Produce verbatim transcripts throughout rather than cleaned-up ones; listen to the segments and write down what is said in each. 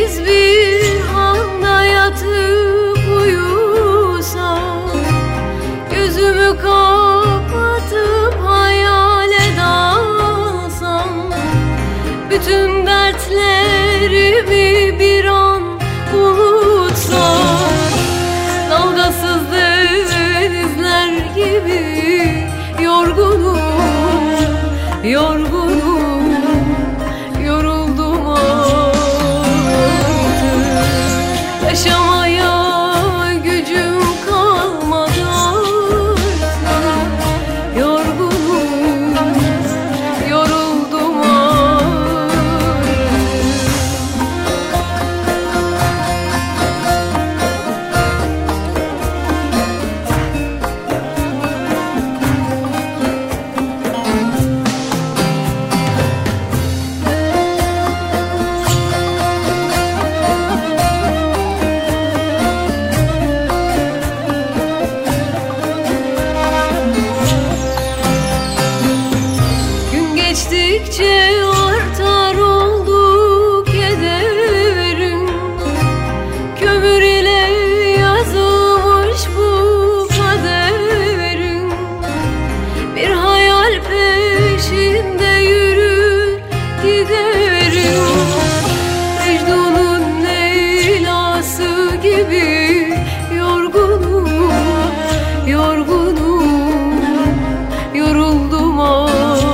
sensiz bir anda yatıp uyusam, gözümü kapatıp hayale dalsam, bütün dertlerimi bir an unutsam, dalgasız denizler gibi yorgunum, yorgunum, yoruldum artık. Yaşamaya gücüm kalmadı artık. Yorgunum, yoruldum artık. Geçtikçe artar oldu kederim, kömür ile yazılmış bu kaderim. Bir hayal peşinde yürür giderim, Mecnun'un Leyla'sı gibi yorgunum, yorgunum, yoruldum artık.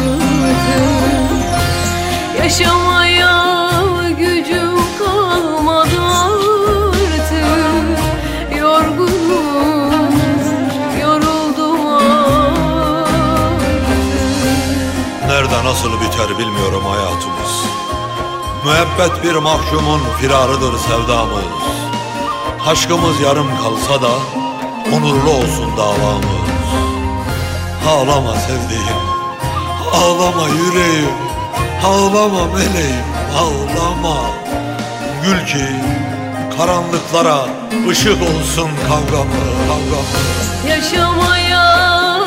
Yaşamaya gücüm kalmadı artık. Yorgunum, yoruldum artık. Nerede nasıl biter bilmiyorum hayatımız. Müebbet bir mahkumun firarıdır sevdamız. Aşkımız yarım kalsa da onurlu olsun davamız. Ağlama sevdiğim, ağlama yüreğim, ağlama meleğim, ağlama. Gül ki karanlıklara ışık olsun kavgamı, kavgamı. Yaşamaya